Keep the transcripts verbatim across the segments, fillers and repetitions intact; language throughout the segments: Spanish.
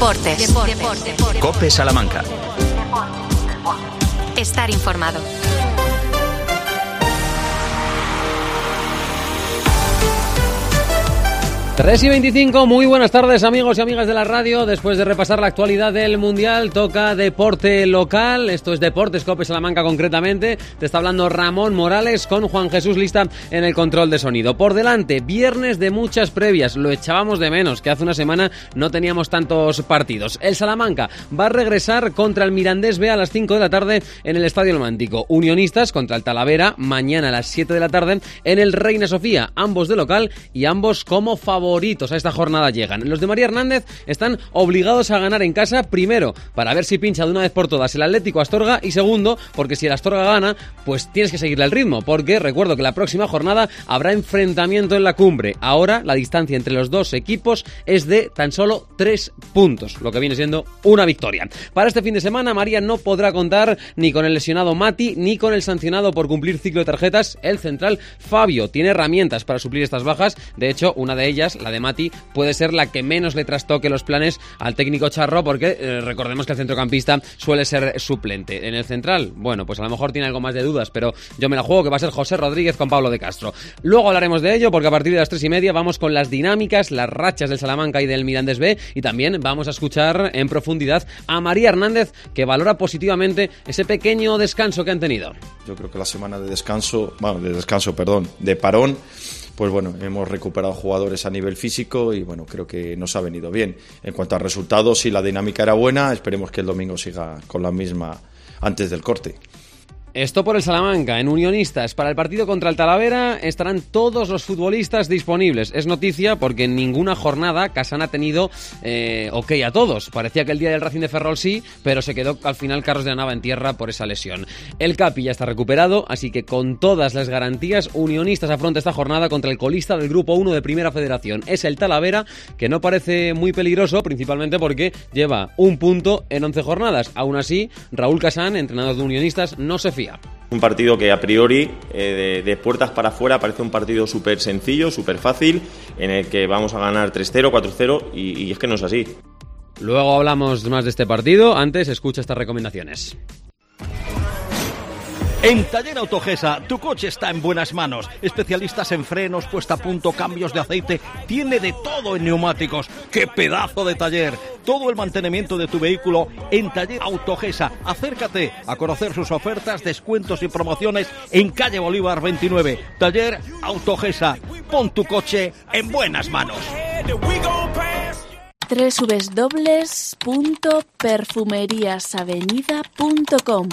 Deportes. Deportes. Deportes. COPE Salamanca. Estar informado. tres y veinticinco, muy buenas tardes amigos y amigas de la radio. Después de repasar la actualidad del Mundial, toca deporte local. Esto es Deportes COPE Salamanca concretamente. Te está hablando Ramón Morales con Juan Jesús Lista en el control de sonido. Por delante, viernes de muchas previas. Lo echábamos de menos, que hace una semana no teníamos tantos partidos. El Salamanca va a regresar contra el Mirandés B a las cinco de la tarde en el Estadio Romántico. Unionistas contra el Talavera mañana a las siete de la tarde en el Reina Sofía. Ambos de local y ambos como favoritos. favoritos a esta jornada llegan. Los de María Hernández están obligados a ganar en casa, primero, para ver si pincha de una vez por todas el Atlético Astorga, y segundo, porque si el Astorga gana, pues tienes que seguirle el ritmo, porque recuerdo que la próxima jornada habrá enfrentamiento en la cumbre. Ahora la distancia entre los dos equipos es de tan solo tres puntos, lo que viene siendo una victoria. Para este fin de semana, María no podrá contar ni con el lesionado Mati, ni con el sancionado por cumplir ciclo de tarjetas, el central Fabio. Tiene herramientas para suplir estas bajas, de hecho, una de ellas, la de Mati, puede ser la que menos le trastoque los planes al técnico Charro, porque eh, recordemos que el centrocampista suele ser suplente. En el central, bueno, pues a lo mejor tiene algo más de dudas, pero yo me la juego que va a ser José Rodríguez con Pablo de Castro. Luego hablaremos de ello, porque a partir de las tres y media vamos con las dinámicas, las rachas del Salamanca y del Mirandés B, y también vamos a escuchar en profundidad a María Hernández, que valora positivamente ese pequeño descanso que han tenido. Yo creo que la semana de descanso, bueno, de descanso, perdón, de parón, pues bueno, hemos recuperado jugadores a nivel físico y bueno, creo que nos ha venido bien. En cuanto a resultados, sí, la dinámica era buena, esperemos que el domingo siga con la misma antes del corte. Esto por el Salamanca. En Unionistas, para el partido contra el Talavera estarán todos los futbolistas disponibles. Es noticia porque en ninguna jornada Casán ha tenido eh, ok a todos. Parecía que el día del Racing de Ferrol sí, pero se quedó al final Carlos de la Nava en tierra por esa lesión. El Capi ya está recuperado, así que con todas las garantías, Unionistas afronta esta jornada contra el colista del Grupo uno de Primera Federación. Es el Talavera, que no parece muy peligroso, principalmente porque lleva un punto en once jornadas. Aún así, Raúl Casán, entrenador de Unionistas, no se fía. Un partido que a priori, eh, de, de puertas para afuera, parece un partido súper sencillo, súper fácil, en el que vamos a ganar tres cero, cuatro cero, y, y es que no es así. Luego hablamos más de este partido, antes escucha estas recomendaciones. En Taller Autogesa, tu coche está en buenas manos. Especialistas en frenos, puesta a punto, cambios de aceite. Tiene de todo en neumáticos. ¡Qué pedazo de taller! Todo el mantenimiento de tu vehículo en Taller Autogesa. Acércate a conocer sus ofertas, descuentos y promociones en calle Bolívar veintinueve. Taller Autogesa. Pon tu coche en buenas manos. doble u doble u doble u punto perfumerias avenida punto com.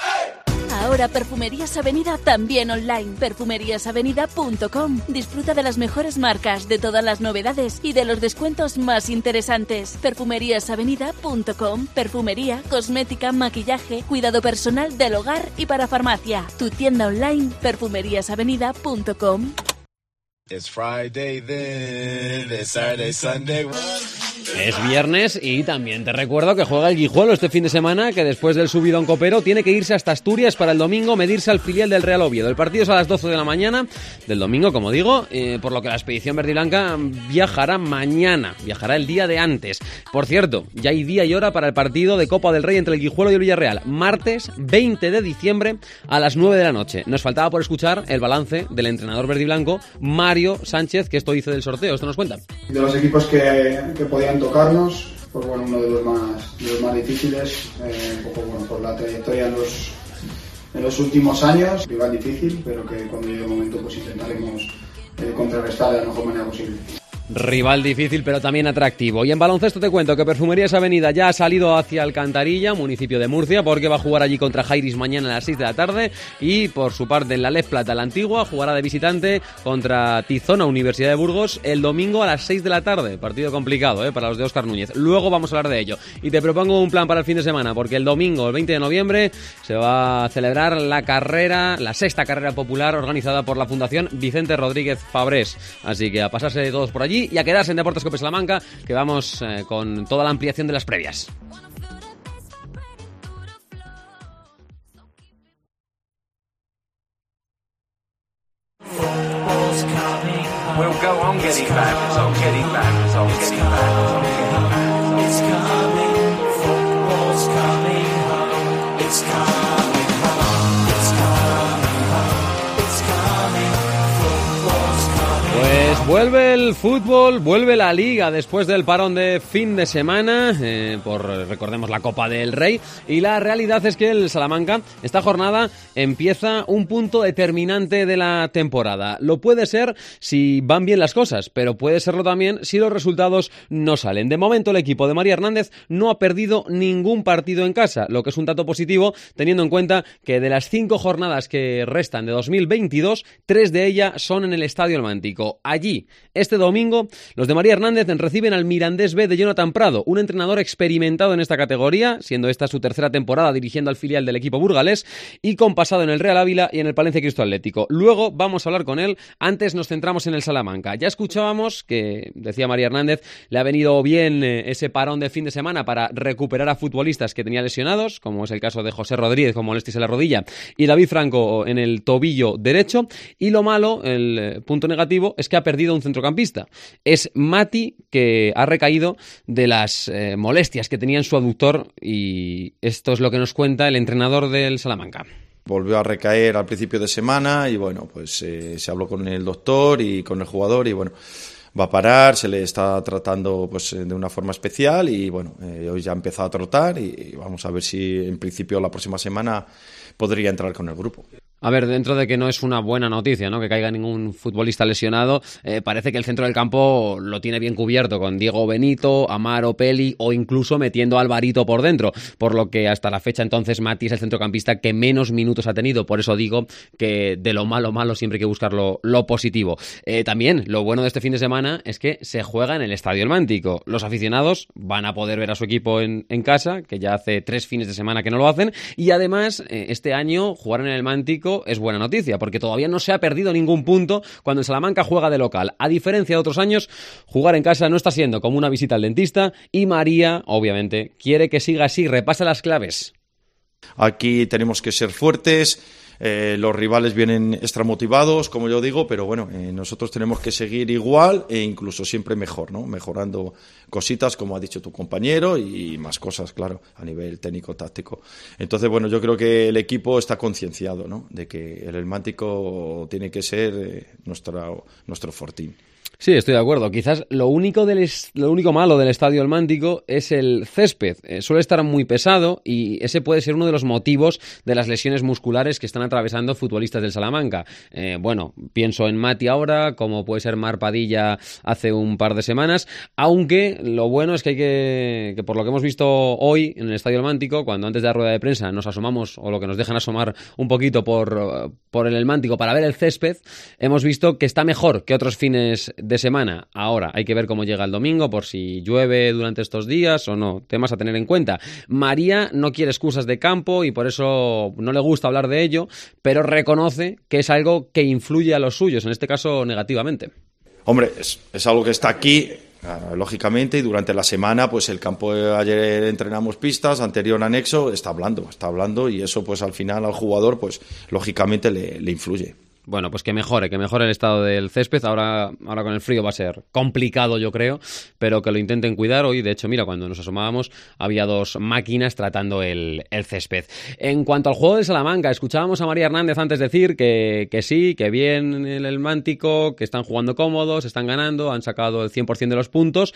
Ahora Perfumerías Avenida también online. perfumerias avenida punto com. Disfruta de las mejores marcas, de todas las novedades y de los descuentos más interesantes. perfumerias avenida punto com. Perfumería, cosmética, maquillaje, cuidado personal del hogar y para farmacia. Tu tienda online, perfumerias avenida punto com. It's Friday then, it's Saturday, Sunday. Es viernes y también te recuerdo que juega el Guijuelo este fin de semana, que después del subidón copero tiene que irse hasta Asturias para el domingo medirse al filial del Real Oviedo. El partido es a las doce de la mañana del domingo, como digo, eh, por lo que la expedición verde y blanca viajará mañana, viajará el día de antes. Por cierto, ya hay día y hora para el partido de Copa del Rey entre el Guijuelo y el Villarreal, martes veinte de diciembre a las nueve de la noche. Nos faltaba por escuchar el balance del entrenador verde y blanco, Mario Sánchez, que esto dice del sorteo. Esto nos cuenta. De los equipos que, que podían tocarnos, pues bueno, uno de los más, de los más difíciles, eh, un poco bueno, por la trayectoria en los, en los últimos años, rival difícil, pero que cuando llegue el momento pues intentaremos eh, contrarrestar de la mejor manera posible. Rival difícil, pero también atractivo. Y en baloncesto te cuento que Perfumerías Avenida ya ha salido hacia Alcantarilla, municipio de Murcia, porque va a jugar allí contra Jairis mañana a las seis de la tarde. Y por su parte en la Lez Plata, la Antigua, jugará de visitante contra Tizona, Universidad de Burgos, el domingo a las seis de la tarde. Partido complicado, ¿eh? Para los de Óscar Núñez. Luego vamos a hablar de ello. Y te propongo un plan para el fin de semana, porque el domingo, el veinte de noviembre, se va a celebrar la carrera, la sexta carrera popular organizada por la Fundación Vicente Rodríguez Fabrés. Así que a pasarse todos por allí y a quedarse en Deportes COPE Salamanca, que vamos eh, con toda la ampliación de las previas. We'll go on getting back, on getting back, on getting back, on getting back. Vuelve el fútbol, vuelve la Liga después del parón de fin de semana, eh, por, recordemos, la Copa del Rey, y la realidad es que el Salamanca, esta jornada, empieza un punto determinante de la temporada. Lo puede ser si van bien las cosas, pero puede serlo también si los resultados no salen. De momento el equipo de María Hernández no ha perdido ningún partido en casa, lo que es un dato positivo, teniendo en cuenta que de las cinco jornadas que restan de dos mil veintidós, tres de ellas son en el Estadio El Mántico. Allí, este domingo, los de María Hernández reciben al Mirandés B de Jonathan Prado, un entrenador experimentado en esta categoría, siendo esta su tercera temporada dirigiendo al filial del equipo burgalés y con pasado en el Real Ávila y en el Palencia Cristo Atlético. Luego vamos a hablar con él, antes nos centramos en el Salamanca. Ya escuchábamos que, decía María Hernández, le ha venido bien ese parón de fin de semana para recuperar a futbolistas que tenía lesionados, como es el caso de José Rodríguez con molestias en la rodilla y David Franco en el tobillo derecho, y lo malo, el punto negativo, es que ha perdido un centrocampista. Es Mati, que ha recaído de las eh, molestias que tenía en su aductor, y esto es lo que nos cuenta el entrenador del Salamanca. Volvió a recaer al principio de semana y bueno, pues eh, se habló con el doctor y con el jugador y bueno, va a parar, se le está tratando pues de una forma especial y bueno, eh, hoy ya ha empezado a trotar y, y vamos a ver si en principio la próxima semana podría entrar con el grupo. A ver, dentro de que no es una buena noticia, ¿no?, que caiga ningún futbolista lesionado, eh, parece que el centro del campo lo tiene bien cubierto con Diego Benito, Amaro, Peli o incluso metiendo a Alvarito por dentro, por lo que hasta la fecha entonces Mati es el centrocampista que menos minutos ha tenido. Por eso digo que de lo malo malo siempre hay que buscar lo, lo positivo. Eh, también lo bueno de este fin de semana es que se juega en el Estadio El Mántico. Los aficionados van a poder ver a su equipo en, en casa, que ya hace tres fines de semana que no lo hacen, y además eh, este año jugar en el Mántico es buena noticia, porque todavía no se ha perdido ningún punto cuando el Salamanca juega de local. A diferencia de otros años, jugar en casa no está siendo como una visita al dentista, y María, obviamente, quiere que siga así. Repasa las claves. Aquí tenemos que ser fuertes. Eh, los rivales vienen extra motivados, como yo digo, pero bueno, eh, nosotros tenemos que seguir igual e incluso siempre mejor, ¿no? Mejorando cositas, como ha dicho tu compañero, y más cosas, claro, a nivel técnico-táctico. Entonces, bueno, yo creo que el equipo está concienciado, ¿no?, de que el El Mántico tiene que ser eh, nuestro, nuestro fortín. Sí, estoy de acuerdo. Quizás lo único del es, lo único malo del Estadio El Mántico es el césped. Eh, suele estar muy pesado y ese puede ser uno de los motivos de las lesiones musculares que están atravesando futbolistas del Salamanca. Eh, bueno, pienso en Mati ahora, como puede ser Mar Padilla hace un par de semanas, aunque lo bueno es que hay que, que por lo que hemos visto hoy en el Estadio El Mántico, cuando antes de la rueda de prensa nos asomamos, o lo que nos dejan asomar un poquito por, por el El Mántico para ver el césped, hemos visto que está mejor que otros fines de semana. Ahora hay que ver cómo llega el domingo, por si llueve durante estos días o no, temas a tener en cuenta. María no quiere excusas de campo y por eso no le gusta hablar de ello, pero reconoce que es algo que influye a los suyos, en este caso negativamente. Hombre, es, es algo que está aquí, lógicamente, y durante la semana, pues el campo, ayer entrenamos pistas, anterior anexo, está hablando, está hablando y eso pues al final al jugador pues lógicamente le, le influye. Bueno, pues que mejore, que mejore el estado del césped. Ahora, ahora con el frío va a ser complicado, yo creo, pero que lo intenten cuidar. Hoy, de hecho, mira, cuando nos asomábamos, había dos máquinas tratando el, el césped. En cuanto al juego del Salamanca, escuchábamos a María Hernández antes decir que, que sí, que bien el, el Mántico, que están jugando cómodos, están ganando, han sacado el cien por ciento de los puntos,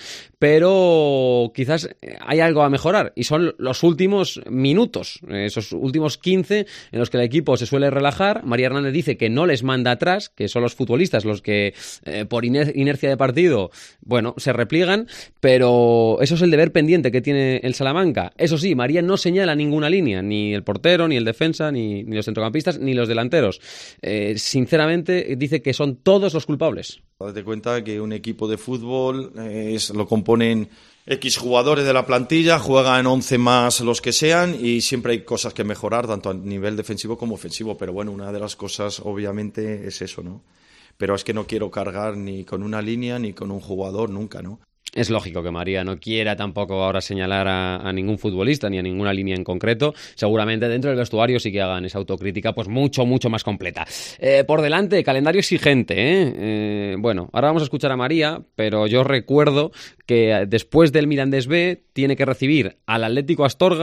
pero quizás hay algo a mejorar, y son los últimos minutos, esos últimos quince en los que el equipo se suele relajar. María Hernández dice que no les manda atrás, que son los futbolistas los que eh, por iner- inercia de partido, bueno, se repliegan, pero eso es el deber pendiente que tiene el Salamanca. Eso sí, María no señala ninguna línea, ni el portero, ni el defensa, ni, ni los centrocampistas, ni los delanteros. Eh, sinceramente, dice que son todos los culpables. Date cuenta que un equipo de fútbol eh, es, lo componen X jugadores de la plantilla, juegan once más los que sean y siempre hay cosas que mejorar, tanto a nivel defensivo como ofensivo, pero bueno, una de las cosas obviamente es eso, ¿no? Pero es que no quiero cargar ni con una línea ni con un jugador nunca, ¿no? Es lógico que María no quiera tampoco ahora señalar a, a ningún futbolista ni a ninguna línea en concreto. Seguramente dentro del vestuario sí que hagan esa autocrítica pues mucho, mucho más completa. Eh, por delante, calendario exigente, ¿eh? Eh, bueno, ahora vamos a escuchar a María, pero yo recuerdo que después del Mirandés B tiene que recibir al Atlético Astorga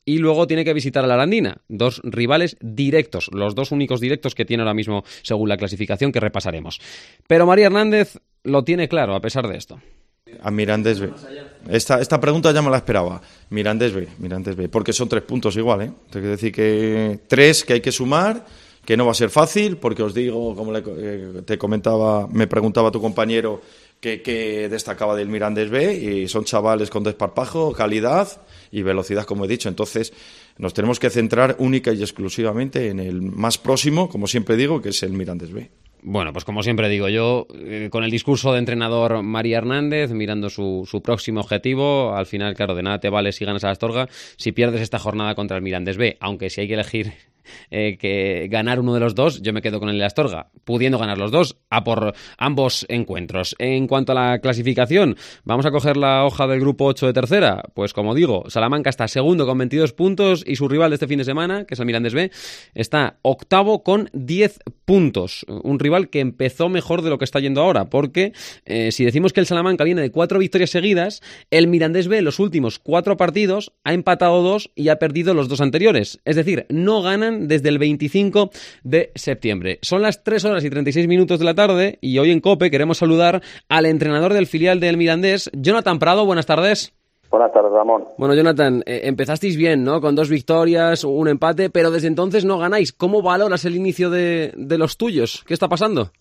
y luego tiene que visitar a la Arandina. Dos rivales directos, los dos únicos directos que tiene ahora mismo según la clasificación que repasaremos. Pero María Hernández lo tiene claro a pesar de esto. A Mirandés B. Esta, esta pregunta ya me la esperaba. Mirandés B, Mirandés B, porque son tres puntos igual, ¿eh? Tengo que decir que tres que hay que sumar, que no va a ser fácil, porque os digo, como le, eh, te comentaba, me preguntaba tu compañero que, que destacaba del Mirandés B, y son chavales con desparpajo, calidad y velocidad, como he dicho. Entonces nos tenemos que centrar única y exclusivamente en el más próximo, como siempre digo, que es el Mirandés B. Bueno, pues como siempre digo yo, eh, con el discurso de entrenador María Hernández, mirando su, su próximo objetivo, al final, claro, de nada te vale si ganas a Astorga, si pierdes esta jornada contra el Mirandés B, aunque si hay que elegir eh, que ganar uno de los dos, yo me quedo con el de Astorga, pudiendo ganar los dos, a por ambos encuentros. En cuanto a la clasificación, vamos a coger la hoja del grupo ocho de tercera, pues como digo, Salamanca está segundo con veintidós puntos y su rival de este fin de semana, que es el Mirandés B, está octavo con diez puntos, un rival que empezó mejor de lo que está yendo ahora, porque eh, si decimos que el Salamanca viene de cuatro victorias seguidas, el Mirandés B en los últimos cuatro partidos ha empatado dos y ha perdido los dos anteriores, es decir, no ganan desde el veinticinco de septiembre. Son las tres horas y treinta y seis minutos de la tarde y hoy en COPE queremos saludar al entrenador del filial del Mirandés, Jonathan Prado. Buenas tardes. Buenas tardes, Ramón. Bueno, Jonathan, eh, empezasteis bien, ¿no? Con dos victorias, un empate, pero desde entonces no ganáis. ¿Cómo valoras el inicio de, de los tuyos? ¿Qué está pasando?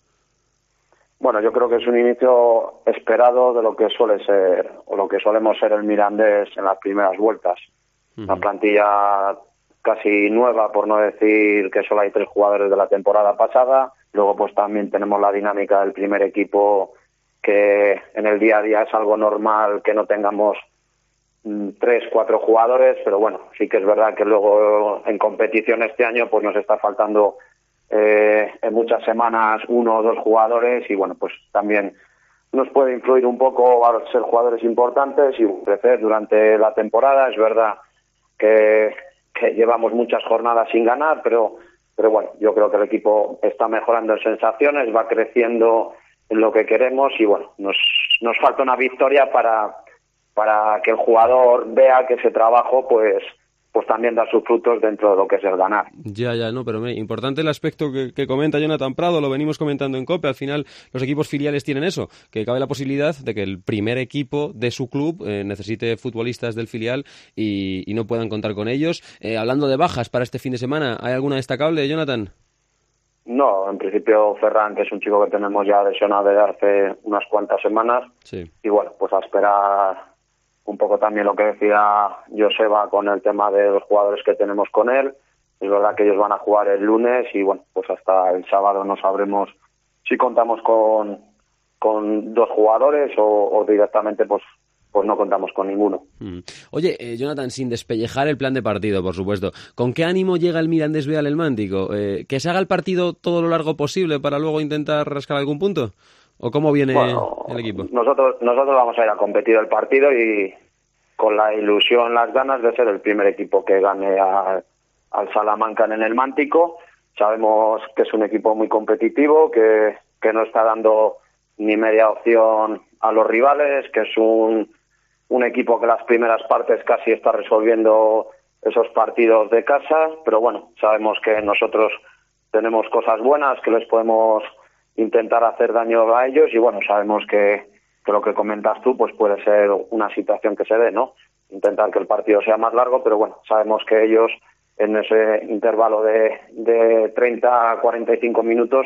Bueno, yo creo que es un inicio esperado de lo que suele ser, o lo que solemos ser el Mirandés en las primeras vueltas. Uh-huh. Una plantilla casi nueva, por no decir que solo hay tres jugadores de la temporada pasada. Luego pues también tenemos la dinámica del primer equipo, que en el día a día es algo normal que no tengamos mm, tres, cuatro jugadores, pero bueno, sí que es verdad que luego en competición este año pues nos está faltando eh, en muchas semanas uno o dos jugadores, y bueno, pues también nos puede influir un poco al ser jugadores importantes y crecer durante la temporada. Es verdad que que llevamos muchas jornadas sin ganar, pero pero bueno, yo creo que el equipo está mejorando en sensaciones, va creciendo en lo que queremos, y bueno, nos nos falta una victoria para para que el jugador vea que ese trabajo pues pues también da sus frutos dentro de lo que es el ganar. Ya, ya, no, pero me, importante el aspecto que, que comenta Jonathan Prado, lo venimos comentando en COPE. Al final los equipos filiales tienen eso, que cabe la posibilidad de que el primer equipo de su club eh, necesite futbolistas del filial y, y no puedan contar con ellos. Eh, hablando de bajas para este fin de semana, ¿hay alguna destacable, Jonathan? No, en principio Ferran, que es un chico que tenemos ya lesionado desde hace unas cuantas semanas, sí. Y bueno, pues a esperar un poco también lo que decía Joseba con el tema de los jugadores que tenemos con él. Es verdad que ellos van a jugar el lunes y bueno, pues hasta el sábado no sabremos si contamos con, con dos jugadores o, o directamente pues pues no contamos con ninguno. Mm. Oye, eh, Jonathan, sin despellejar el plan de partido, por supuesto, ¿con qué ánimo llega el Mirandés B al Elmántico? Eh, ¿Que se haga el partido todo lo largo posible para luego intentar rascar algún punto? ¿O cómo viene bueno, el equipo? Nosotros nosotros vamos a ir a competir el partido y con la ilusión, las ganas de ser el primer equipo que gane a, al Salamanca en el Mántico. Sabemos que es un equipo muy competitivo, que, que no está dando ni media opción a los rivales, que es un, un equipo que las primeras partes casi está resolviendo esos partidos de casa, pero bueno, sabemos que nosotros tenemos cosas buenas, que les podemos intentar hacer daño a ellos, y bueno, sabemos que, que lo que comentas tú pues puede ser una situación que se dé, ¿no? Intentar que el partido sea más largo, pero bueno, sabemos que ellos en ese intervalo de, de treinta a cuarenta y cinco minutos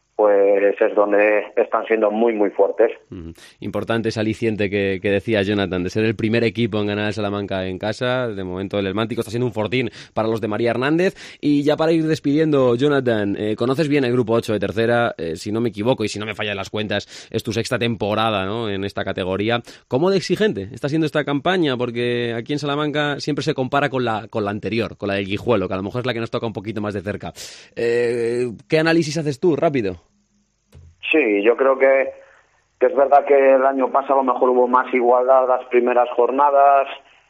pues es donde están siendo muy, muy fuertes. Mm, importante ese aliciente que, que decía Jonathan, de ser el primer equipo en ganar el Salamanca en casa. De momento el Elmántico está siendo un fortín para los de María Hernández. Y ya para ir despidiendo, Jonathan, eh, conoces bien el grupo ocho de tercera, eh, si no me equivoco y si no me fallan las cuentas, es tu sexta temporada, ¿no?, en esta categoría. ¿Cómo de exigente está siendo esta campaña? Porque aquí en Salamanca siempre se compara con la, con la anterior, con la del Guijuelo, que a lo mejor es la que nos toca un poquito más de cerca. Eh, ¿Qué análisis haces tú, rápido? Sí, yo creo que, que es verdad que el año pasado a lo mejor hubo más igualdad las primeras jornadas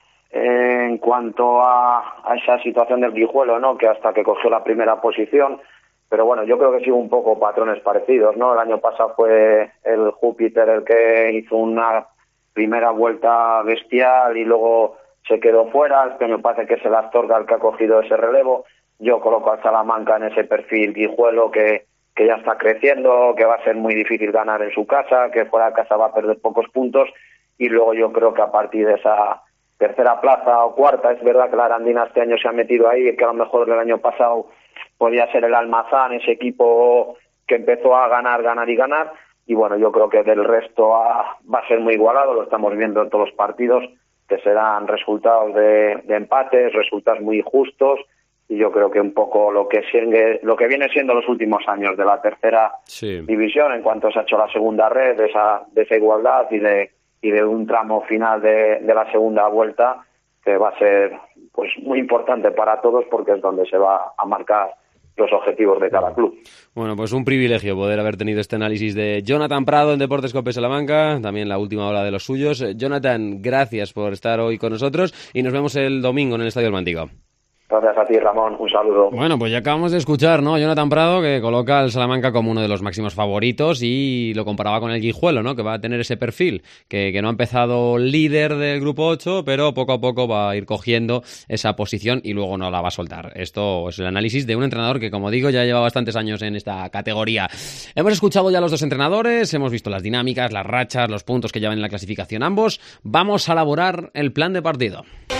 eh, en cuanto a, a esa situación del Guijuelo, ¿no?, que hasta que cogió la primera posición. Pero bueno, yo creo que sí hubo un poco patrones parecidos, ¿no? El año pasado fue el Júpiter el que hizo una primera vuelta bestial y luego se quedó fuera, este me parece que es el Astorga el que ha cogido ese relevo. Yo coloco al Salamanca en ese perfil Guijuelo que, que ya está creciendo, que va a ser muy difícil ganar en su casa, que fuera de casa va a perder pocos puntos, y luego yo creo que a partir de esa tercera plaza o cuarta, es verdad que la Arandina este año se ha metido ahí, que a lo mejor el año pasado podía ser el Almazán, ese equipo que empezó a ganar, ganar y ganar, y bueno, yo creo que del resto a, va a ser muy igualado, lo estamos viendo en todos los partidos, que serán resultados de, de empates, resultados muy justos, y yo creo que un poco lo que sigue, lo que viene siendo los últimos años de la tercera sí. división, en cuanto se ha hecho la segunda red, de esa, de esa igualdad y de, y de un tramo final de, de la segunda vuelta, que va a ser pues muy importante para todos, porque es donde se va a marcar los objetivos de cada club. Bueno, pues un privilegio poder haber tenido este análisis de Jonathan Prado en Deportes Cope Salamanca, también la última hora de los suyos. Jonathan, gracias por estar hoy con nosotros y nos vemos el domingo en el Estadio del Mántico. Gracias a ti, Ramón. Un saludo. Bueno, pues ya acabamos de escuchar, ¿no? Jonathan Prado, que coloca al Salamanca como uno de los máximos favoritos y lo comparaba con el Guijuelo, ¿no? Que va a tener ese perfil, que, que no ha empezado líder del grupo ocho, pero poco a poco va a ir cogiendo esa posición y luego no la va a soltar. Esto es el análisis de un entrenador que, como digo, ya lleva bastantes años en esta categoría. Hemos escuchado ya a los dos entrenadores, hemos visto las dinámicas, las rachas, los puntos que llevan en la clasificación ambos. Vamos a elaborar el plan de partido.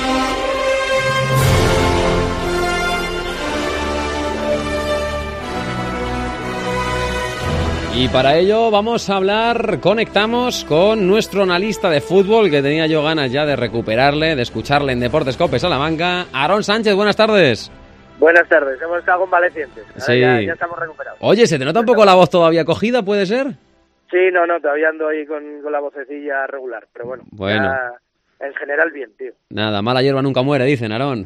Y para ello vamos a hablar, conectamos con nuestro analista de fútbol, que tenía yo ganas ya de recuperarle, de escucharle en Deportes Cope Salamanca. Aarón Sánchez, buenas tardes. Buenas tardes, hemos estado convalecientes. Ahora sí. ya, ya estamos recuperados. Oye, ¿se te nota un poco la voz todavía cogida, puede ser? Sí, no, no, todavía ando ahí con, con la vocecilla regular, pero bueno, bueno. Ya, en general bien, tío. Nada, mala hierba nunca muere, dicen, Aarón.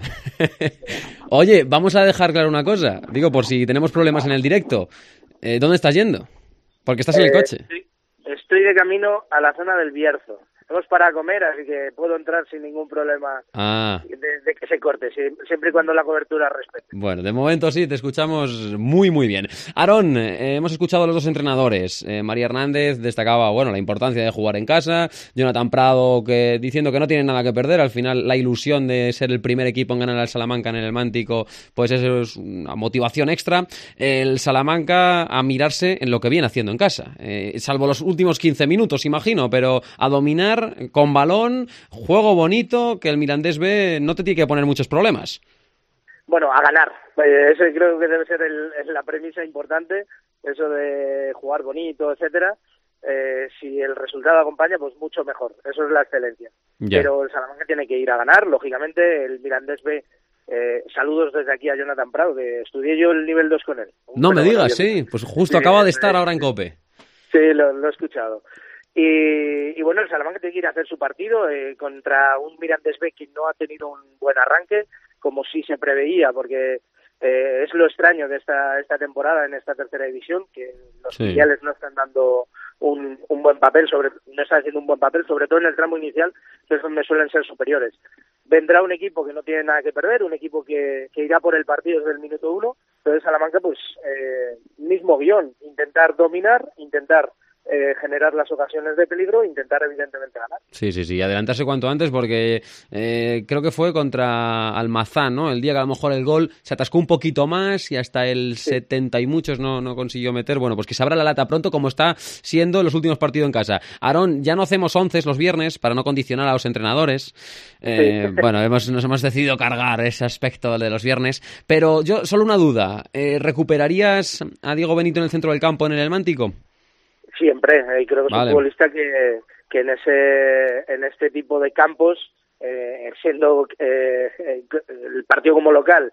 Oye, vamos a dejar claro una cosa, digo, por si tenemos problemas en el directo. Eh, ¿Dónde estás yendo? Porque estás en el coche. Eh, estoy, estoy de camino a la zona del Bierzo. Hemos para comer, así que puedo entrar sin ningún problema ah. de, de que se corte, siempre y cuando la cobertura respete. Bueno, de momento sí, te escuchamos muy, muy bien. Aarón, eh, hemos escuchado a los dos entrenadores. Eh, María Hernández destacaba, bueno, la importancia de jugar en casa. Jonathan Prado que diciendo que no tiene nada que perder. Al final, la ilusión de ser el primer equipo en ganar al Salamanca en el Mántico, pues eso es una motivación extra. El Salamanca a mirarse en lo que viene haciendo en casa. Eh, salvo los últimos quince minutos, imagino, pero a dominar con balón, juego bonito, que el Mirandés B no te tiene que poner muchos problemas. Bueno, a ganar. Eh, eso creo que debe ser el, la premisa importante, eso de jugar bonito, etcétera. Eh, si el resultado acompaña, pues mucho mejor. Eso es la excelencia. Yeah. Pero el Salamanca tiene que ir a ganar, lógicamente. El Mirandés B, eh, saludos desde aquí a Jonathan Prado, que estudié yo el nivel dos con él. No me digas, sí, pues justo sí, acaba de estar ahora en COPE. Sí, lo, lo he escuchado. Y, y bueno, el Salamanca tiene que ir a hacer su partido eh, contra un Mirandés B que no ha tenido un buen arranque, como sí se preveía, porque eh, es lo extraño de esta esta temporada en esta tercera división, que los sí. filiales no están dando un, un buen papel, sobre no están haciendo un buen papel, sobre todo en el tramo inicial, que es donde suelen ser superiores. Vendrá un equipo que no tiene nada que perder, un equipo que, que irá por el partido desde el minuto uno, pero el Salamanca, pues, eh, mismo guión, intentar dominar, intentar Eh, generar las ocasiones de peligro e intentar evidentemente ganar. Sí, sí, sí, adelantarse cuanto antes porque eh, creo que fue contra Almazán, ¿no? El día que a lo mejor el gol se atascó un poquito más y hasta el sí. setenta y muchos no, no consiguió meter. Bueno, pues que se abra la lata pronto como está siendo los últimos partidos en casa. Aarón, ya no hacemos once los viernes para no condicionar a los entrenadores. Eh, sí. Bueno, hemos, nos hemos decidido cargar ese aspecto de los viernes, pero yo, solo una duda, eh, ¿recuperarías a Diego Benito en el centro del campo en el Elmántico? Siempre, y creo que es vale. un futbolista que, que en ese en este tipo de campos, eh, siendo eh, el partido como local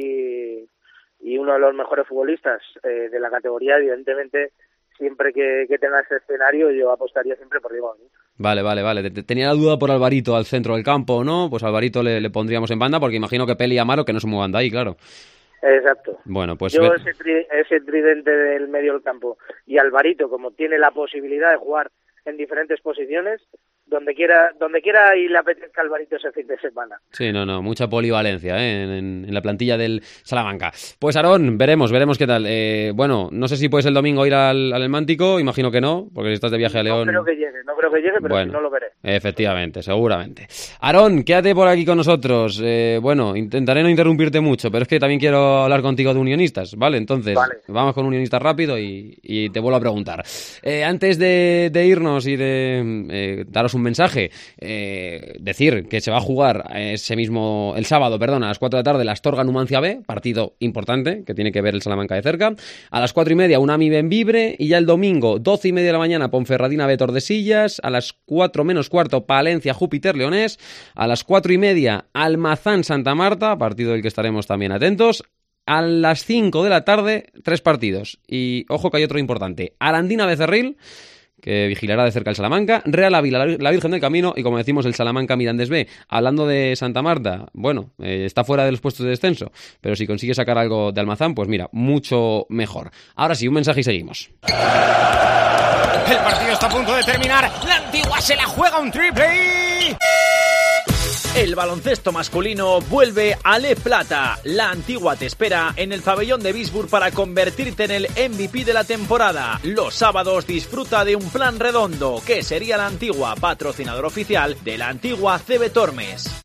y, y uno de los mejores futbolistas eh, de la categoría, evidentemente, siempre que, que tenga ese escenario, yo apostaría siempre por Diego Benito. Vale, vale, vale. Tenía la duda por Alvarito al centro del campo o no, pues Alvarito le, le pondríamos en banda, porque imagino que Peli y Amaro que no se muevan de ahí, claro. Exacto. Bueno, pues yo ver... ese, tri- ese tridente del medio del campo y Alvarito, como tiene la posibilidad de jugar en diferentes posiciones, donde quiera donde quiera y le apetezca Alvarito ese fin de semana. Sí, no, no, mucha polivalencia ¿eh? en, en, en la plantilla del Salamanca. Pues Aarón, veremos, veremos qué tal. Eh, bueno, no sé si puedes el domingo ir al, al El Mántico, imagino que no, porque si estás de viaje a León... No creo que llegue, no creo que llegue, pero bueno, si no lo veré. Efectivamente, seguramente. Aarón, quédate por aquí con nosotros. Eh, bueno, intentaré no interrumpirte mucho, pero es que también quiero hablar contigo de Unionistas, ¿vale? Entonces, vale. Vamos con Unionistas rápido y, y te vuelvo a preguntar. Eh, antes de, de irnos y de eh, daros un mensaje, eh, decir que se va a jugar ese mismo, el sábado, perdón, a las cuatro de la tarde, la Astorga Numancia B, partido importante que tiene que ver el Salamanca de cerca. A las cuatro y media, Unami Benvibre, y ya el domingo, doce y media de la mañana, Ponferradina B Tordesillas. A las cuatro menos cuarto, Palencia Júpiter Leonés. A las cuatro y media, Almazán Santa Marta, partido del que estaremos también atentos. A las cinco de la tarde, tres partidos. Y ojo que hay otro importante. Arandina Becerril, que vigilará de cerca el Salamanca, Real Ávila, la Virgen del Camino, y como decimos, el Salamanca Mirandés B. Hablando de Santa Marta, bueno, eh, está fuera de los puestos de descenso, pero si consigue sacar algo de Almazán, pues mira, mucho mejor. Ahora sí, un mensaje y seguimos. El partido está a punto de terminar, la Antigua se la juega un triple y... El baloncesto masculino vuelve a Le Plata. La Antigua te espera en el pabellón de Bisburg para convertirte en el M V P de la temporada. Los sábados disfruta de un plan redondo, que sería la Antigua, patrocinador oficial de la Antigua C B Tormes.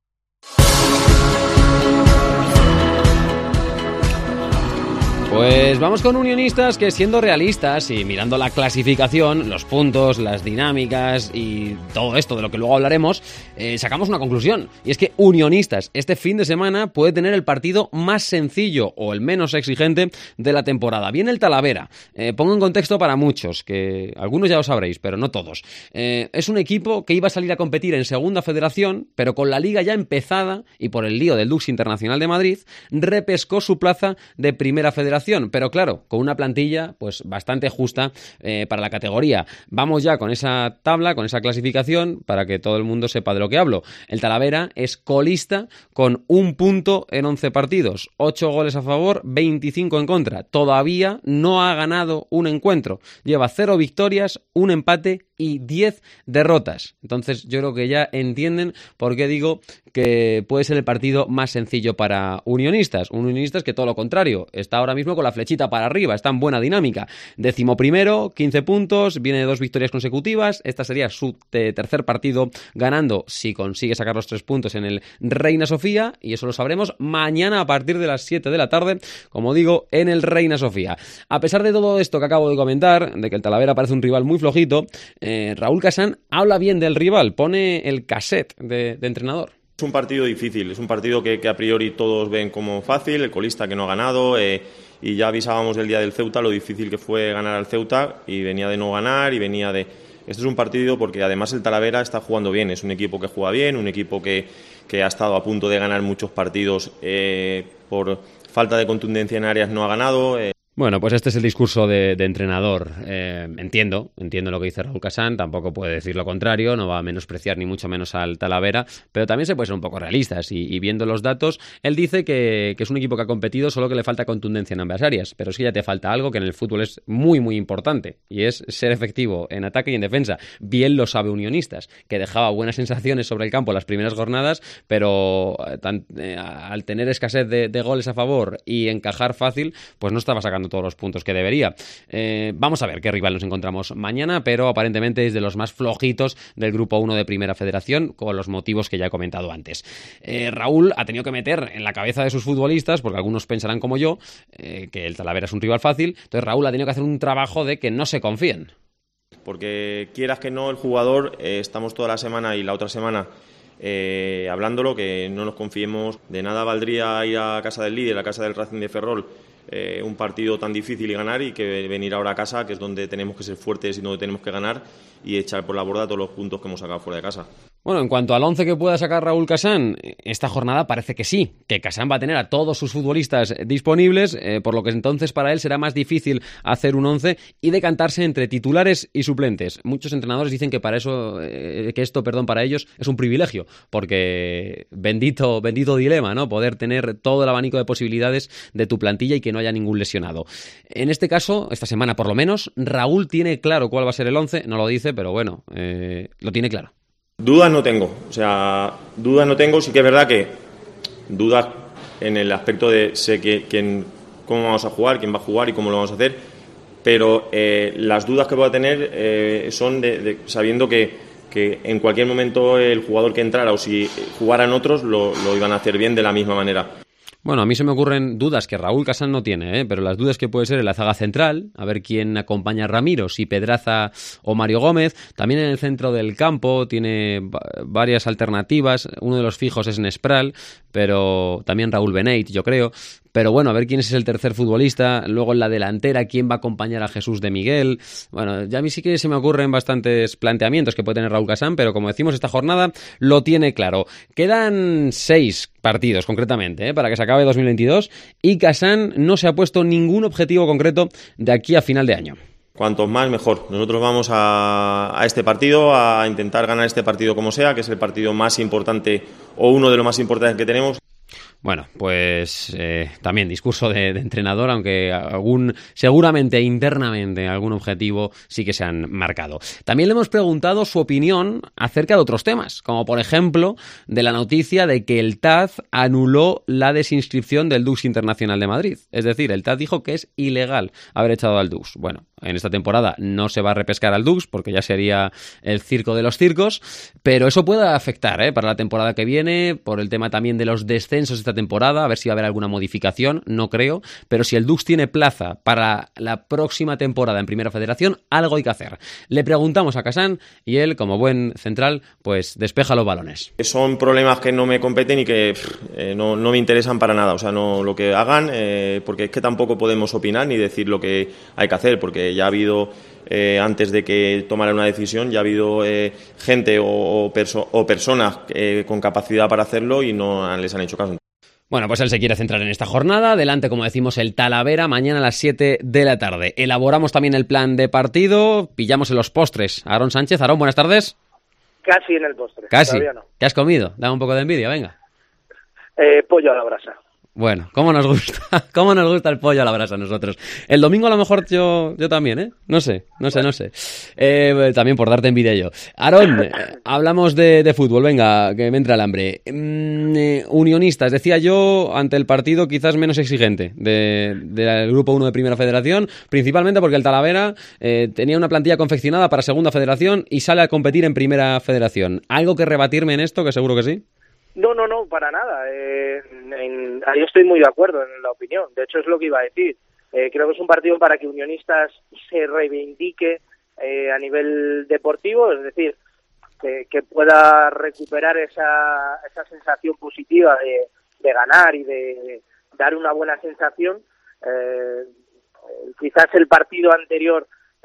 Pues vamos con Unionistas, que siendo realistas y mirando la clasificación, los puntos, las dinámicas y todo esto de lo que luego hablaremos, eh, sacamos una conclusión. Y es que Unionistas este fin de semana puede tener el partido más sencillo o el menos exigente de la temporada. Viene el Talavera. Eh, pongo en contexto para muchos, que algunos ya lo sabréis, pero no todos. Eh, es un equipo que iba a salir a competir en Segunda Federación, pero con la liga ya empezada y por el lío del Dux Internacional de Madrid, repescó su plaza de Primera Federación. Pero claro, con una plantilla pues bastante justa eh, para la categoría. Vamos ya con esa tabla, con esa clasificación, para que todo el mundo sepa de lo que hablo. El Talavera es colista con un punto en once partidos, ocho goles a favor, veinticinco en contra. Todavía no ha ganado un encuentro. Lleva cero victorias, un empate y diez derrotas. Entonces yo creo que ya entienden por qué digo que puede ser el partido más sencillo para Unionistas. Un Unionistas que todo lo contrario, está ahora mismo con la flechita para arriba, está en buena dinámica. Décimo primero, quince puntos, viene de dos victorias consecutivas. Esta sería su te- tercer partido ganando si consigue sacar los tres puntos en el Reina Sofía, y eso lo sabremos mañana a partir de las siete de la tarde, como digo, en el Reina Sofía. A pesar de todo esto que acabo de comentar, de que el Talavera parece un rival muy flojito, eh, Raúl Casán habla bien del rival, pone el cassette de, de entrenador. Es un partido difícil, es un partido que, que a priori todos ven como fácil, el colista que no ha ganado, eh, y ya avisábamos del día del Ceuta lo difícil que fue ganar al Ceuta, y venía de no ganar, y venía de... Este es un partido porque además el Talavera está jugando bien, es un equipo que juega bien, un equipo que, que ha estado a punto de ganar muchos partidos, eh, por falta de contundencia en áreas no ha ganado... Eh. Bueno, pues este es el discurso de, de entrenador. Eh, entiendo, entiendo lo que dice Raúl Casán, tampoco puede decir lo contrario, no va a menospreciar ni mucho menos al Talavera, pero también se puede ser un poco realistas y, y viendo los datos, él dice que, que es un equipo que ha competido, solo que le falta contundencia en ambas áreas, pero es que ya te falta algo que en el fútbol es muy muy importante, y es ser efectivo en ataque y en defensa. Bien lo sabe Unionistas, que dejaba buenas sensaciones sobre el campo las primeras jornadas, pero tan, eh, al tener escasez de, de goles a favor y encajar fácil, pues no estaba sacando todos los puntos que debería. Eh, vamos a ver qué rival nos encontramos mañana, pero aparentemente es de los más flojitos del grupo uno de Primera Federación, con los motivos que ya he comentado antes. Eh, Raúl ha tenido que meter en la cabeza de sus futbolistas, porque algunos pensarán como yo, eh, que el Talavera es un rival fácil, entonces Raúl ha tenido que hacer un trabajo de que no se confíen. Porque quieras que no, el jugador, eh, estamos toda la semana y la otra semana eh, hablándolo, que no nos confiemos. De nada valdría ir a casa del líder, a casa del Racing de Ferrol, Eh, un partido tan difícil y ganar, y que venir ahora a casa, que es donde tenemos que ser fuertes y donde tenemos que ganar, y echar por la borda todos los puntos que hemos sacado fuera de casa. Bueno, en cuanto al once que pueda sacar Raúl Casán, esta jornada parece que sí, que Casán va a tener a todos sus futbolistas disponibles, eh, por lo que entonces para él será más difícil hacer un once y decantarse entre titulares y suplentes. Muchos entrenadores dicen que para eso, eh, que esto, perdón, para ellos es un privilegio, porque bendito, bendito dilema, ¿no? Poder tener todo el abanico de posibilidades de tu plantilla y que no haya ningún lesionado. En este caso, esta semana por lo menos, Raúl tiene claro cuál va a ser el once, no lo dice, pero bueno, eh, lo tiene claro. Dudas no tengo, o sea, dudas no tengo, sí que es verdad que dudas en el aspecto de sé que, quién, cómo vamos a jugar, quién va a jugar y cómo lo vamos a hacer, pero eh, las dudas que pueda tener eh, son de, de, sabiendo que, que en cualquier momento el jugador que entrara o si jugaran otros lo, lo iban a hacer bien de la misma manera. Bueno, a mí se me ocurren dudas que Raúl Casán no tiene, ¿eh? Pero las dudas que puede ser en la zaga central, a ver quién acompaña a Ramiro, si Pedraza o Mario Gómez. También en el centro del campo tiene varias alternativas. Uno de los fijos es Nespral, pero también Raúl Beneit, yo creo. Pero bueno, a ver quién es el tercer futbolista. Luego en la delantera, quién va a acompañar a Jesús de Miguel. Bueno, ya a mí sí que se me ocurren bastantes planteamientos que puede tener Raúl Casán, pero como decimos, esta jornada lo tiene claro. Quedan seis partidos, concretamente, ¿eh? para que se acabe dos mil veintidós, y Casán no se ha puesto ningún objetivo concreto de aquí a final de año. Cuantos más, mejor. Nosotros vamos a, a este partido, a intentar ganar este partido como sea, que es el partido más importante o uno de los más importantes que tenemos. Bueno, pues eh, también discurso de, de entrenador, aunque algún seguramente internamente algún objetivo sí que se han marcado. También le hemos preguntado su opinión acerca de otros temas, como por ejemplo de la noticia de que el T A Z anuló la desinscripción del Dux Internacional de Madrid. Es decir, el T A Z dijo que es ilegal haber echado al Dux. Bueno, en esta temporada no se va a repescar al Dux porque ya sería el circo de los circos, pero eso puede afectar ¿eh? para la temporada que viene, por el tema también de los descensos esta temporada, a ver si va a haber alguna modificación, no creo, pero si el Dux tiene plaza para la próxima temporada en Primera Federación, algo hay que hacer. Le preguntamos a Casán y él, como buen central, pues despeja los balones. Son problemas que no me competen y que eh, no, no me interesan para nada, o sea, no lo que hagan, eh, porque es que tampoco podemos opinar ni decir lo que hay que hacer, porque ya ha habido Eh, antes de que tomara una decisión, ya ha habido eh, gente o, o, perso- o personas eh, con capacidad para hacerlo y no les han hecho caso. Bueno, pues él se quiere centrar en esta jornada. Delante, como decimos, el Talavera, mañana a las siete de la tarde. Elaboramos también el plan de partido, pillamos en los postres. Aarón Sánchez. Aarón, buenas tardes. Casi en el postre. Casi. Todavía no. ¿Qué has comido? Dame un poco de envidia, venga. Eh, pollo a la brasa. Bueno, ¿cómo nos gusta? ¿Cómo nos gusta el pollo a la brasa a nosotros? El domingo a lo mejor yo, yo también, ¿eh? No sé, no sé, no sé. Eh, también por darte envidia yo. Aarón, eh, hablamos de, de fútbol, venga, que me entra el hambre. Mm, eh, unionistas, decía yo, ante el partido quizás menos exigente de, del Grupo uno de Primera Federación, principalmente porque el Talavera eh, tenía una plantilla confeccionada para Segunda Federación y sale a competir en Primera Federación. ¿Algo que rebatirme en esto? Que seguro que sí. No, no, no, para nada. Eh, en, ahí estoy muy de acuerdo en la opinión. De hecho, es lo que iba a decir. Eh, creo que es un partido para que Unionistas se reivindique eh, a nivel deportivo, es decir, que, que pueda recuperar esa, esa sensación positiva de, de ganar y de dar una buena sensación. Eh, quizás el partido anterior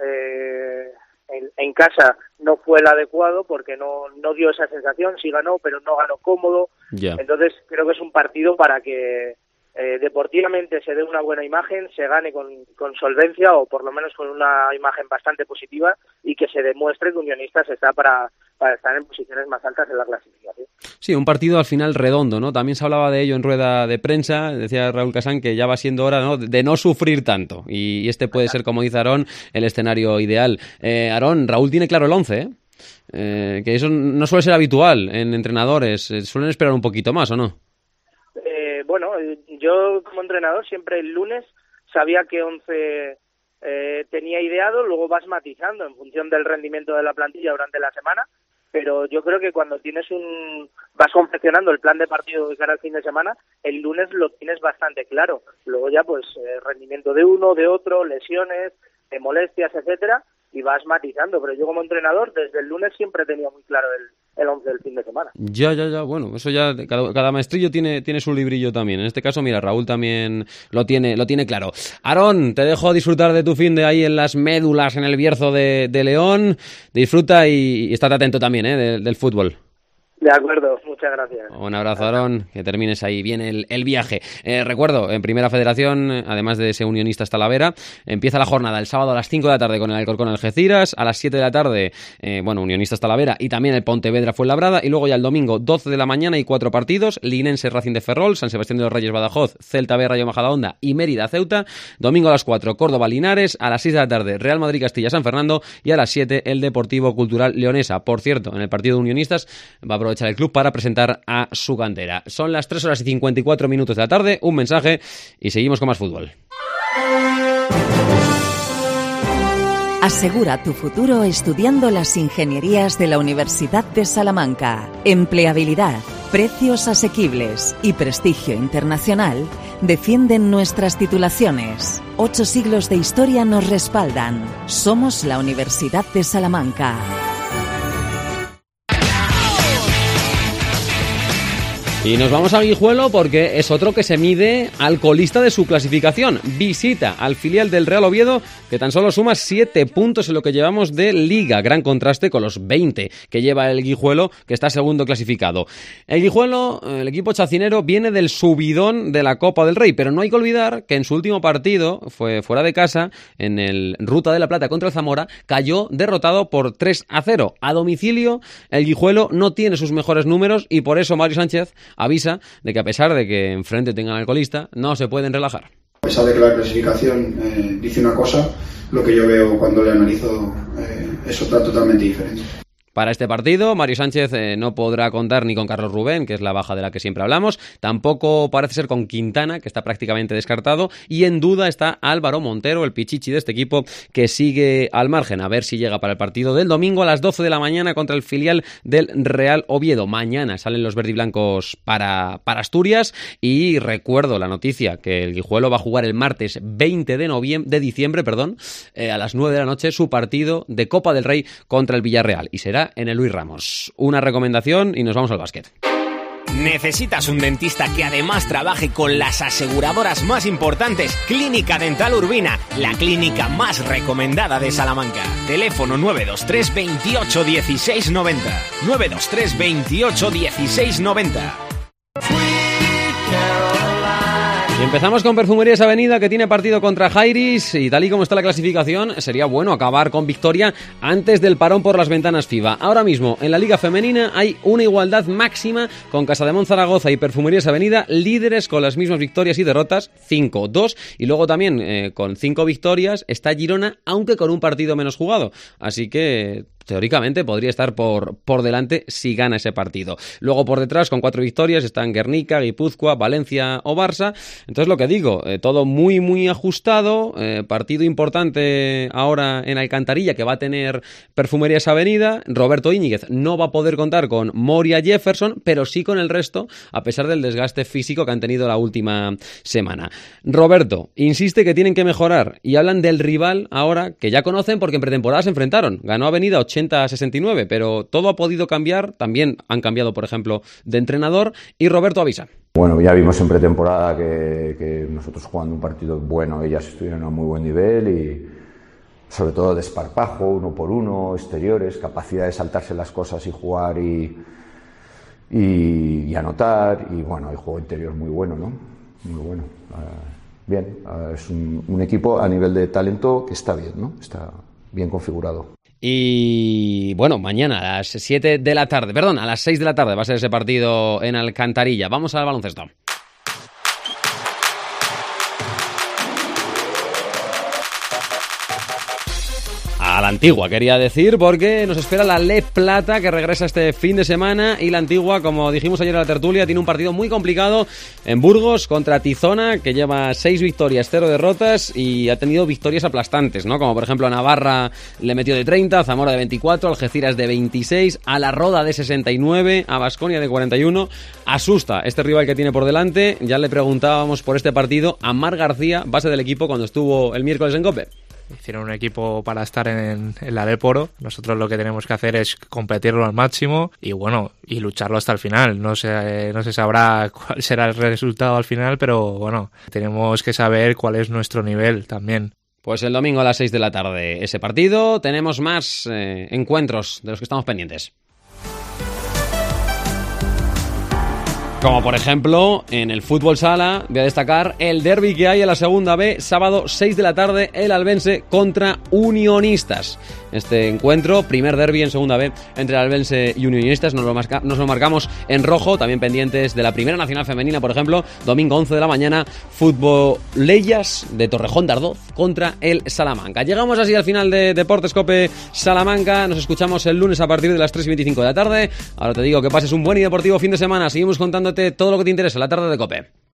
eh, en, en casa no fue el adecuado porque no, no dio esa sensación, sí ganó, pero no ganó cómodo. Yeah. Entonces creo que es un partido para que eh, deportivamente se dé una buena imagen, se gane con, con solvencia o por lo menos con una imagen bastante positiva y que se demuestre que Unionistas está para, para estar en posiciones más altas en la clasificación. Sí, un partido al final redondo, ¿no? También se hablaba de ello en rueda de prensa, decía Raúl Casán que ya va siendo hora, ¿no?, de no sufrir tanto y este puede ser, como dice Aarón, el escenario ideal. Eh, Aarón, Raúl tiene claro el once, ¿eh? Eh, que eso no suele ser habitual en entrenadores, eh, suelen esperar un poquito más, ¿o no? Eh, bueno, yo como entrenador siempre el lunes sabía qué once eh, tenía ideado, luego vas matizando en función del rendimiento de la plantilla durante la semana, pero yo creo que cuando tienes un vas confeccionando el plan de partido de cara al fin de semana, el lunes lo tienes bastante claro. Luego ya pues eh, rendimiento de uno, de otro, lesiones, de molestias, etcétera, y vas matizando, pero yo como entrenador desde el lunes siempre tenía muy claro el, el once del fin de semana. Ya, ya, ya, bueno, eso ya, cada, cada maestrillo tiene, tiene su librillo también. En este caso, mira, Raúl también lo tiene, lo tiene claro. Aarón, te dejo disfrutar de tu fin de ahí en las médulas, en el Bierzo de, de León. Disfruta y, y estate atento también, ¿eh?, de, del fútbol. De acuerdo, muchas gracias. Un abrazo, Aarón, que termines ahí bien el, el viaje. Eh, recuerdo, en Primera Federación, además de ese Unionistas Talavera, empieza la jornada el sábado a las cinco de la tarde con el Alcorcón Algeciras, a las siete de la tarde, eh, bueno, Unionistas Talavera y también el Pontevedra Fuenlabrada, y luego ya el domingo, doce de la mañana y cuatro partidos, Linense Racing de Ferrol, San Sebastián de los Reyes Badajoz, Celta B Rayo Majadahonda y Mérida Ceuta. Domingo a las cuatro, Córdoba Linares, a las seis de la tarde, Real Madrid Castilla San Fernando y a las siete, el Deportivo Cultural Leonesa. Por cierto, en el partido de Unionistas va a aprovechar el club para presentar a su cantera. Son las tres horas y cincuenta y cuatro minutos de la tarde, un mensaje y seguimos con más fútbol. Asegura tu futuro estudiando las ingenierías de la Universidad de Salamanca. Empleabilidad, precios asequibles y prestigio internacional defienden nuestras titulaciones. Ocho siglos de historia nos respaldan. Somos la Universidad de Salamanca. Y nos vamos a Guijuelo porque es otro que se mide al colista de su clasificación. Visita al filial del Real Oviedo, que tan solo suma siete puntos en lo que llevamos de Liga. Gran contraste con los veinte que lleva el Guijuelo, que está segundo clasificado. El Guijuelo, el equipo chacinero, viene del subidón de la Copa del Rey, pero no hay que olvidar que en su último partido, fue fuera de casa, en el Ruta de la Plata contra el Zamora, cayó derrotado por tres a cero. A domicilio, el Guijuelo no tiene sus mejores números y por eso Mario Sánchez avisa de que a pesar de que enfrente tengan al colista, no se pueden relajar. A pesar de que la clasificación eh, dice una cosa, lo que yo veo cuando le analizo eh, es otra totalmente diferente. Para este partido, Mario Sánchez eh, no podrá contar ni con Carlos Rubén, que es la baja de la que siempre hablamos, tampoco parece ser con Quintana, que está prácticamente descartado, y en duda está Álvaro Montero, el pichichi de este equipo, que sigue al margen, a ver si llega para el partido del domingo a las doce de la mañana contra el filial del Real Oviedo. Mañana salen los verdiblancos para, para Asturias, y recuerdo la noticia que el Guijuelo va a jugar el martes veinte de noviembre, de diciembre, perdón, eh, a las nueve de la noche, su partido de Copa del Rey contra el Villarreal, y será en el Luis Ramos. Una recomendación y nos vamos al básquet. ¿Necesitas un dentista que además trabaje con las aseguradoras más importantes? Clínica Dental Urbina, la clínica más recomendada de Salamanca. Teléfono nueve dos tres veintiocho dieciséis noventa. nueve dos tres veintiocho dieciséis noventa. Y empezamos con Perfumerías Avenida, que tiene partido contra Jairis, y tal y como está la clasificación, sería bueno acabar con victoria antes del parón por las ventanas FIBA. Ahora mismo, en la Liga Femenina hay una igualdad máxima con Casademont Zaragoza y Perfumerías Avenida, líderes con las mismas victorias y derrotas, cinco dos, y luego también eh, con cinco victorias está Girona, aunque con un partido menos jugado. Así que teóricamente podría estar por, por delante si gana ese partido. Luego por detrás, con cuatro victorias, están Guernica, Guipúzcoa, Valencia o Barça. Entonces lo que digo, eh, todo muy muy ajustado, eh, partido importante ahora en Alcantarilla que va a tener Perfumerías Avenida. Roberto Íñiguez no va a poder contar con Moria Jefferson, pero sí con el resto, a pesar del desgaste físico que han tenido la última semana. Roberto insiste que tienen que mejorar y hablan del rival ahora que ya conocen porque en pretemporada se enfrentaron. Ganó Avenida ochenta a sesenta y nueve, pero todo ha podido cambiar. También han cambiado, por ejemplo, de entrenador, y Roberto avisa. Bueno, ya vimos en pretemporada que, que nosotros jugando un partido bueno, ellas estuvieron a muy buen nivel y sobre todo desparpajo, uno por uno, exteriores, capacidad de saltarse las cosas y jugar y, y, y anotar, y bueno, el juego interior muy bueno, ¿no? Muy bueno. Uh, bien, uh, es un, un equipo a nivel de talento que está bien, ¿no? Está bien configurado. Y bueno, mañana a las siete de la tarde, perdón, a las seis de la tarde va a ser ese partido en Alcantarilla. Vamos al baloncesto. A la Antigua, quería decir, porque nos espera la Le Plata, que regresa este fin de semana, y la Antigua, como dijimos ayer en la tertulia, tiene un partido muy complicado en Burgos contra Tizona, que lleva seis victorias, cero derrotas, y ha tenido victorias aplastantes, ¿no? Como por ejemplo a Navarra le metió de treinta, Zamora de veinticuatro, Algeciras de veintiséis, a La Roda de sesenta y nueve, a Baskonia de cuarenta y uno. Asusta este rival que tiene por delante. Ya le preguntábamos por este partido a Mar García, base del equipo, cuando estuvo el miércoles en COPE. Hicieron un equipo para estar en, en la Deporo. Nosotros lo que tenemos que hacer es competirlo al máximo y bueno, y lucharlo hasta el final. No se, no se sabrá cuál será el resultado al final, pero bueno, tenemos que saber cuál es nuestro nivel también. Pues el domingo a las seis de la tarde ese partido. Tenemos más eh, encuentros de los que estamos pendientes. Como por ejemplo, en el fútbol sala, voy a destacar el derbi que hay en la segunda B, sábado seis de la tarde, el Albense contra Unionistas. Este encuentro, primer derbi en segunda B entre el Albense y Unionistas, nos lo, marca, nos lo marcamos en rojo, también pendientes de la Primera Nacional Femenina, por ejemplo, domingo once de la mañana, Futbolellas de Torrejón de Ardoz contra el Salamanca. Llegamos así al final de Deportes Cope Salamanca, nos escuchamos el lunes a partir de las tres y veinticinco de la tarde. Ahora te digo que pases un buen y deportivo fin de semana, seguimos contándote todo lo que te interesa en la tarde de Cope.